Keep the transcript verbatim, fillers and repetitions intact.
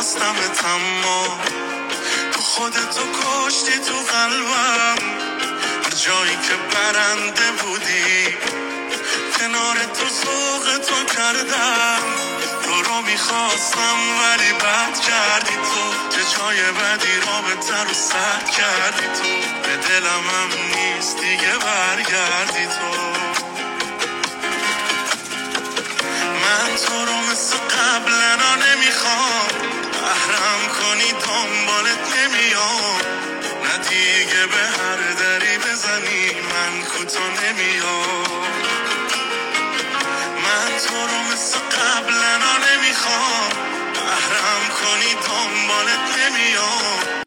خواستمت اما تو خودتو کشتی تو قلبم. هر جایی که برنده بودی کنار تو ذوق تو کردم. تو رو میخواستم ولی بد کردی تو، که جای بدی رابطه رو سد کردی تو. به دلم هم نیست دیگه برگردی تو. من تو رو مثل قبلنا نمیخوام، بهرم کنی دنبالت نمیام. نه دیگه به هر دری بزنی من کوتا نمیام. من تو رو مثل قبلنا نمیخوام، بهرم کنی دنبالت نمیام.